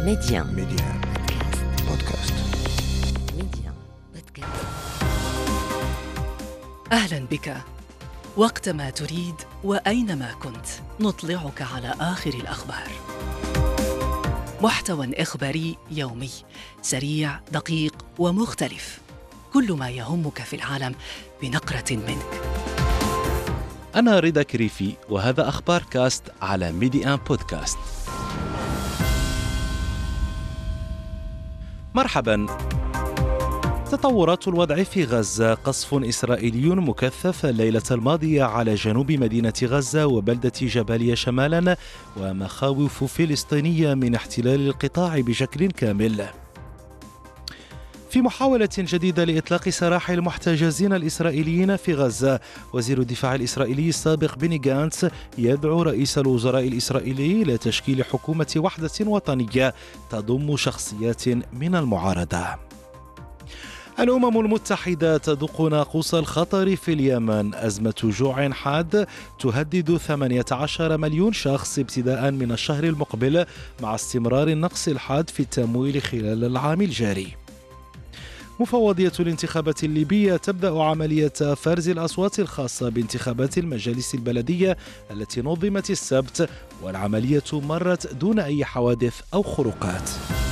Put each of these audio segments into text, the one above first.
ميديان بودكاست. أهلا بك. وقتما تريد وأينما كنت نطلعك على آخر الأخبار. محتوى إخباري يومي سريع دقيق ومختلف، كل ما يهمك في العالم بنقرة منك. أنا رضا كريفي وهذا أخبار كاست على ميديان بودكاست. مرحبا. تطورات الوضع في غزة: قصف إسرائيلي مكثف الليلة الماضية على جنوب مدينة غزة وبلدة جباليا شمالا، ومخاوف فلسطينية من احتلال القطاع بشكل كامل. في محاولة جديدة لإطلاق سراح المحتجزين الإسرائيليين في غزة، وزير الدفاع الإسرائيلي السابق بيني غانتس يدعو رئيس الوزراء الإسرائيلي إلى تشكيل حكومة وحدة وطنية تضم شخصيات من المعارضة. الأمم المتحدة تدق ناقوس الخطر في اليمن. أزمة جوع حاد تهدد 18 مليون شخص ابتداء من الشهر المقبل، مع استمرار النقص الحاد في التمويل خلال العام الجاري. مفوضية الانتخابات الليبية تبدأ عملية فرز الأصوات الخاصة بانتخابات المجالس البلدية التي نظمت السبت، والعملية مرت دون أي حوادث أو خروقات.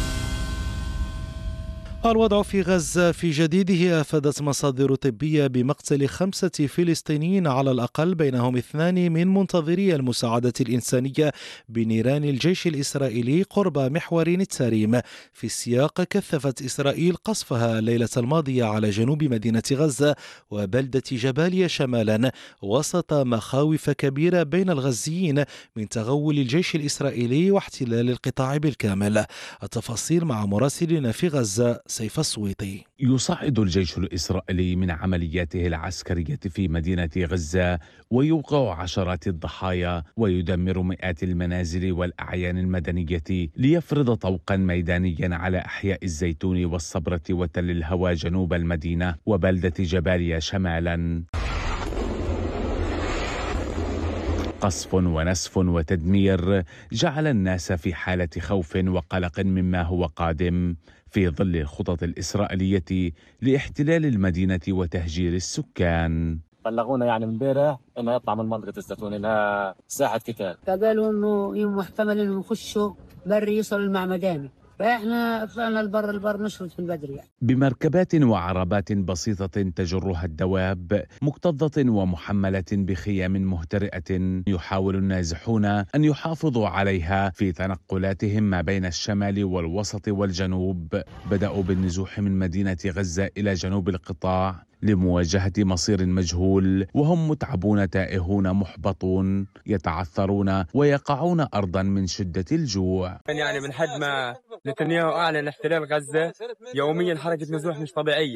الوضع في غزة في جديده. أفادت مصادر طبية بمقتل 5 فلسطينيين على الأقل، بينهم 2 من منتظري المساعدة الإنسانية بنيران الجيش الإسرائيلي قرب محور نتساريم. في السياق، كثفت إسرائيل قصفها الليلة الماضية على جنوب مدينة غزة وبلدة جباليا شمالا، وسط مخاوف كبيرة بين الغزيين من تغول الجيش الإسرائيلي واحتلال القطاع بالكامل. التفاصيل مع مراسلنا في غزة سيف السويطي. يصعد الجيش الإسرائيلي من عملياته العسكرية في مدينة غزة ويوقع عشرات الضحايا ويدمر مئات المنازل والأعيان المدنية ليفرض طوقا ميدانيا على أحياء الزيتون والصبرة وتل الهوى جنوب المدينة وبلدة جباليا شمالا. قصف ونسف وتدمير جعل الناس في حالة خوف وقلق مما هو قادم في ظل الخطط الإسرائيلية لاحتلال المدينة وتهجير السكان. بلغونا من امبارح انه يطلع من منطقة الزيتون انها ساحة قتال، فقالوا انه محتمل انه يخشوا بري يصلوا المعمداني، فإحنا طلعنا البر نشرد في البدر بمركبات وعربات بسيطة تجرها الدواب، مكتظة ومحملة بخيام مهترئة، يحاول النازحون أن يحافظوا عليها في تنقلاتهم ما بين الشمال والوسط والجنوب. بدأوا بالنزوح من مدينة غزة إلى جنوب القطاع لمواجهة مصير مجهول، وهم متعبون تائهون محبطون يتعثرون ويقعون أرضا من شدة الجوع. من حد ما نتنياهو أعلن احتلال غزة يوميا حركة نزوح مش طبيعية.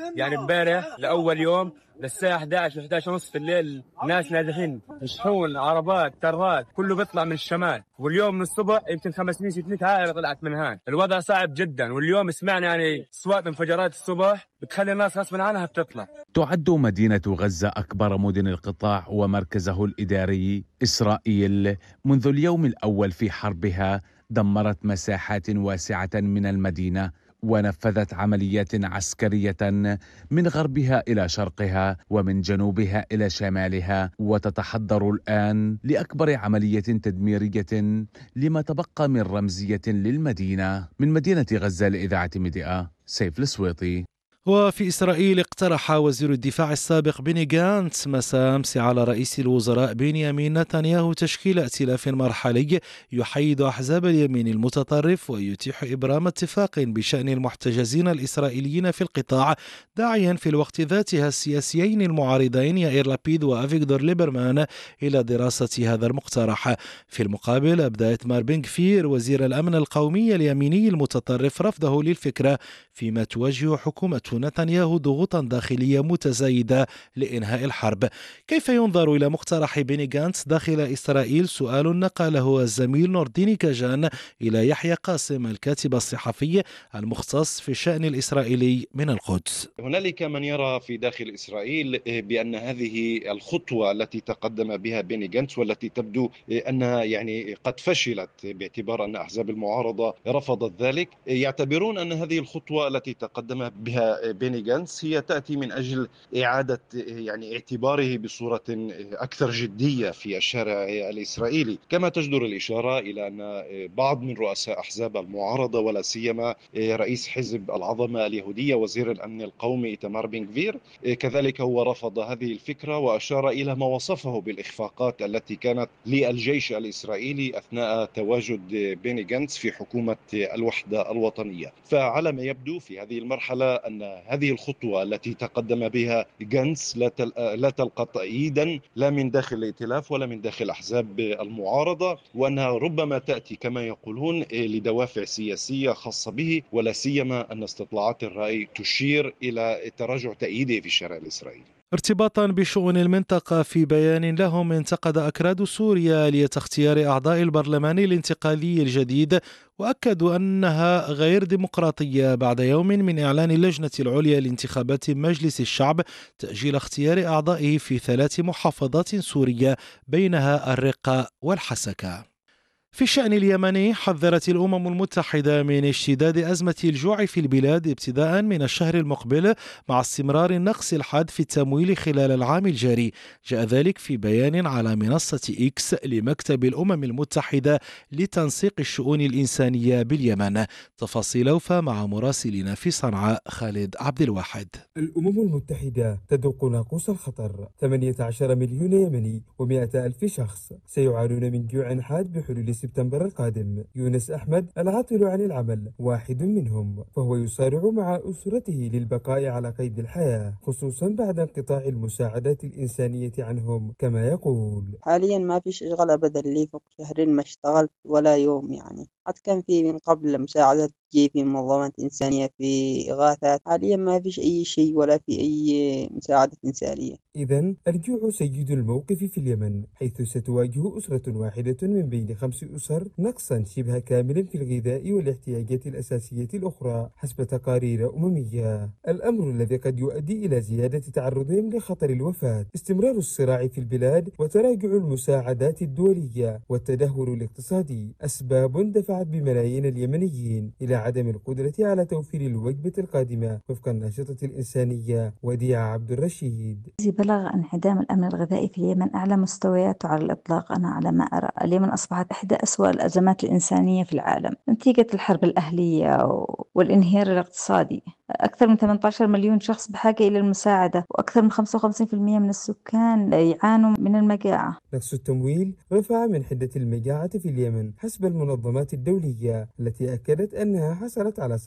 امبارح لأول يوم للساعة 11 و11 ونص في الليل ناس نازحين، شحون عربات كرات كله بيطلع من الشمال، واليوم من الصبح يمكن 500-600 عائلة طلعت من هان. الوضع صعب جدا، واليوم سمعنا أصوات انفجارات الصبح بتخلي الناس غصبا عنها بتطلع. تعد مدينة غزة أكبر مدن القطاع ومركزه الإداري. إسرائيل منذ اليوم الأول في حربها دمرت مساحات واسعة من المدينة ونفذت عمليات عسكرية من غربها إلى شرقها ومن جنوبها إلى شمالها، وتتحضر الآن لأكبر عملية تدميرية لما تبقى من رمزية للمدينة. من مدينة غزة لإذاعة ميديا، سيف السويطي. وفي إسرائيل، اقترح وزير الدفاع السابق بيني غانتس مساء أمس على رئيس الوزراء بنيامين نتنياهو تشكيل ائتلاف مرحلي يحيد أحزاب اليمين المتطرف ويتيح إبرام اتفاق بشأن المحتجزين الإسرائيليين في القطاع، داعيا في الوقت ذاته السياسيين المعارضين يائير لابيد وأفيغدور ليبرمان إلى دراسة هذا المقترح. في المقابل، أبدى إتمار بن غفير وزير الأمن القومي اليميني المتطرف رفضه للفكرة، فيما توجه حكومة نتنياهو ضغوطا داخلية متزايدة لإنهاء الحرب. كيف ينظر إلى مقترح بيني غانتس داخل إسرائيل؟ سؤال نقله الزميل نورديني كاجان إلى يحيى قاسم الكاتب الصحفي المختص في الشأن الإسرائيلي من القدس. هنالك من يرى في داخل إسرائيل بأن هذه الخطوة التي تقدم بها بيني غانتس والتي تبدو أنها قد فشلت باعتبار أن أحزاب المعارضة رفضت ذلك، يعتبرون أن هذه الخطوة التي تقدم بها بيني غانتس هي تأتي من أجل إعادة اعتباره بصورة أكثر جدية في الشارع الإسرائيلي، كما تجدر الإشارة إلى أن بعض من رؤساء أحزاب المعارضة ولا سيما رئيس حزب العظمة اليهودية وزير الأمن القومي إيتمار بن غفير كذلك هو رفض هذه الفكرة وأشار إلى ما وصفه بالإخفاقات التي كانت للجيش الإسرائيلي أثناء تواجد بيني غانتس في حكومة الوحدة الوطنية. فعلى ما يبدو في هذه المرحلة أن هذه الخطوة التي تقدم بها غانتس لا تلقى تأييدا لا من داخل الائتلاف ولا من داخل أحزاب المعارضة، وأنها ربما تأتي كما يقولون لدوافع سياسية خاصة به، ولا سيما أن استطلاعات الرأي تشير إلى تراجع تأييده في الشارع الإسرائيلي. ارتباطا بشؤون المنطقة، في بيان لهم انتقد أكراد سوريا آلية اختيار أعضاء البرلمان الانتقالي الجديد، وأكدوا أنها غير ديمقراطية بعد يوم من إعلان اللجنة العليا لانتخابات مجلس الشعب تأجيل اختيار أعضائه في 3 محافظات سورية بينها الرقة والحسكة. في الشأن اليمني، حذرت الأمم المتحدة من اشتداد أزمة الجوع في البلاد ابتداء من الشهر المقبل مع استمرار النقص الحاد في التمويل خلال العام الجاري. جاء ذلك في بيان على منصة إكس لمكتب الأمم المتحدة لتنسيق الشؤون الإنسانية باليمن. تفاصيل أوفى مع مراسلنا في صنعاء خالد عبد الواحد. الأمم المتحدة تدق ناقوس الخطر. 18 مليون يمني و100 ألف شخص سيعانون من جوع حاد بحلول سبتمبر القادم. يونس أحمد العاطل عن العمل واحد منهم، فهو يصارع مع أسرته للبقاء على قيد الحياة، خصوصا بعد انقطاع المساعدات الإنسانية عنهم. كما يقول: حاليا ما فيش إشغال أبدا لي، فوق شهرين ما اشتغلت ولا يوم. حد كان في من قبل مساعدات تجي في منظمات إنسانية في إغاثات، حاليا ما فيش أي شيء ولا في أي مساعدة إنسانية. إذن الجوع سيد الموقف في اليمن، حيث ستواجه أسرة واحدة من بين 5 أسر نقصا شبه كاملا في الغذاء والاحتياجات الأساسية الأخرى حسب تقارير أممية. الأمر الذي قد يؤدي إلى زيادة تعرضهم لخطر الوفاة. استمرار الصراع في البلاد وتراجع المساعدات الدولية والتدهور الاقتصادي أسباب دفعت بملايين اليمنيين إلى عدم القدرة على توفير الوجبة القادمة، وفق الناشطة الإنسانية وديعة عبد الرشيد. بلغ انعدام الأمن الغذائي في اليمن أعلى مستوياته على الإطلاق. أنا على ما أرى اليمن أصبحت إحدى أسوأ الأزمات الإنسانية في العالم نتيجة الحرب الأهلية والانهيار الاقتصادي. أكثر من 18 مليون شخص بحاجة إلى المساعدة، وأكثر من 55% من السكان يعانوا من المجاعة. نقص التمويل رفع من حدة المجاعة في اليمن حسب المنظمات الدولية، التي أكدت أنها حصلت على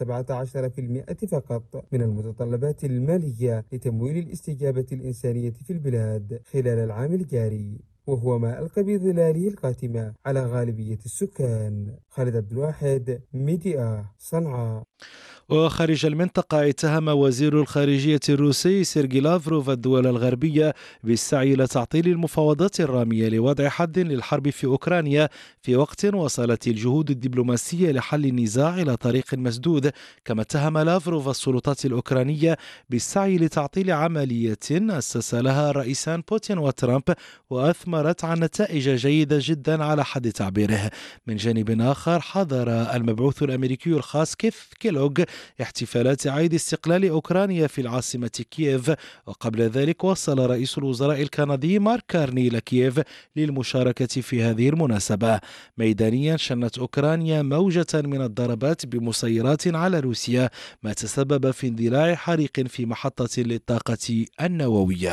17% فقط من المتطلبات المالية لتمويل الاستجابة الإنسانية في البلاد خلال العام الجاري، وهو ما ألقى بظلاله القاتمة على غالبية السكان. خالد عبد الواحد، ميديا، صنعاء. وخارج المنطقة، اتهم وزير الخارجية الروسي سيرجي لافروف الدول الغربية بالسعي إلى تعطيل المفاوضات الرامية لوضع حد للحرب في أوكرانيا في وقت وصلت الجهود الدبلوماسية لحل النزاع إلى طريق مسدود. كما اتهم لافروف السلطات الأوكرانية بالسعي لتعطيل عملية أسس لها الرئيسان بوتين وترامب وأثمرت عن نتائج جيدة جدا على حد تعبيره. من جانب آخر، حضر المبعوث الأمريكي الخاص كيث كيلوغ احتفالات عيد استقلال أوكرانيا في العاصمة كييف، وقبل ذلك وصل رئيس الوزراء الكندي مارك كارني إلى كييف للمشاركة في هذه المناسبة. ميدانيا، شنت أوكرانيا موجة من الضربات بمسيرات على روسيا، ما تسبب في اندلاع حريق في محطة للطاقة النووية.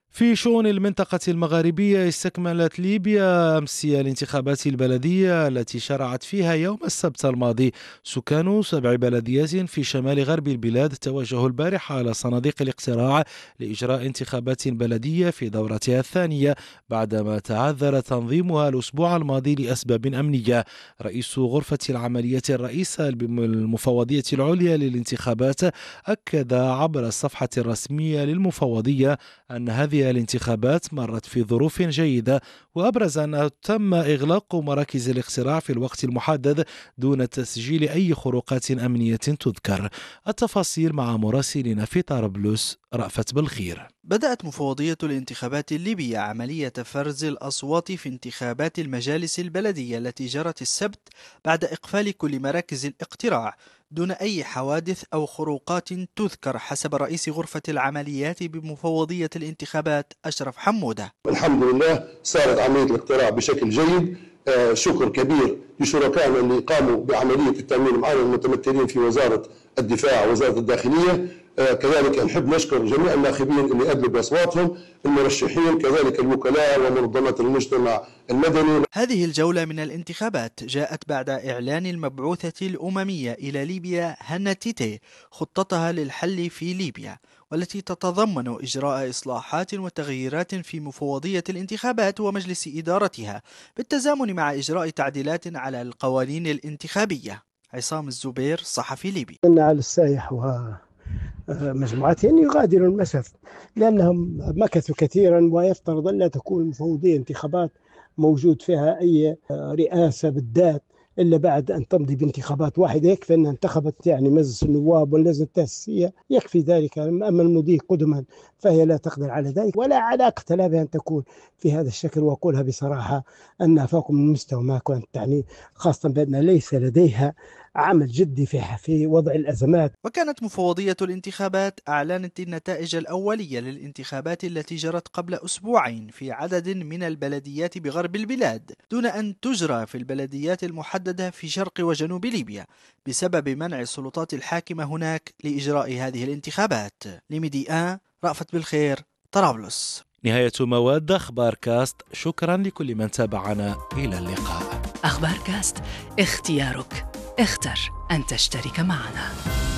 في شؤون المنطقة المغاربية، استكملت ليبيا أمس الانتخابات البلدية التي شرعت فيها يوم السبت الماضي. سكان 7 بلديات في شمال غرب البلاد توجهوا البارحة على صناديق الاقتراع لإجراء انتخابات بلدية في دورتها الثانية بعدما تعذر تنظيمها الأسبوع الماضي لأسباب أمنية. رئيس غرفة العمليات الرئيسة المفوضية العليا للانتخابات أكد عبر الصفحة الرسمية للمفوضية أن هذه الانتخابات مرت في ظروف جيدة، وأبرز أنه تم إغلاق مراكز الاقتراع في الوقت المحدد دون تسجيل أي خروقات أمنية تذكر. التفاصيل مع مراسلنا في طرابلس رأفت بالخير. بدأت مفوضية الانتخابات الليبية عملية فرز الأصوات في انتخابات المجالس البلدية التي جرت السبت بعد إقفال كل مراكز الاقتراع دون أي حوادث أو خروقات تذكر، حسب رئيس غرفة العمليات بمفوضية الانتخابات أشرف حمودة. الحمد لله صارت عملية الاقتراع بشكل جيد. شكر كبير لشركائنا اللي قاموا بعملية التأمين معنا المتمثلين في وزارة الدفاع ووزارة الداخلية. كذلك نحب نشكر جميع الناخبين اللي أدلوا بأصواتهم، المرشحين، كذلك الوكلاء ومنظمات المجتمع المدني. هذه الجولة من الانتخابات جاءت بعد إعلان المبعوثة الأممية إلى ليبيا هانا تيتي خطتها للحل في ليبيا، والتي تتضمن إجراء إصلاحات وتغييرات في مفوضية الانتخابات ومجلس إدارتها بالتزامن مع إجراء تعديلات على القوانين الانتخابية. عصام الزبير، صحفي ليبي. إن على السايح ومجموعتين يغادروا المسف لأنهم مكثوا كثيرا، ويفترض أن لا تكون المفوضية انتخابات موجود فيها أي رئاسة بالذات إلا بعد أن تمضي بانتخابات واحدة. يكفي أن انتخبت يعني مجلس النواب واللجنة التأسيسية، يكفي ذلك. أما المضي قدما فهي لا تقدر على ذلك، ولا علاقة لها بأن تكون في هذا الشكل. وأقولها بصراحة أنها فوق من مستوى ما كانت تعني، خاصة بأن ليس لديها عمل جدي في وضع الأزمات. وكانت مفوضية الانتخابات أعلنت النتائج الأولية للانتخابات التي جرت قبل أسبوعين في عدد من البلديات بغرب البلاد، دون أن تجرى في البلديات المحددة في شرق وجنوب ليبيا بسبب منع السلطات الحاكمة هناك لإجراء هذه الانتخابات. لميدي رأفت بالخير، طرابلس. نهاية مواد أخبار كاست. شكرا لكل من تابعنا، إلى اللقاء. أخبار كاست، اختيارك، اختر أن تشترك معنا.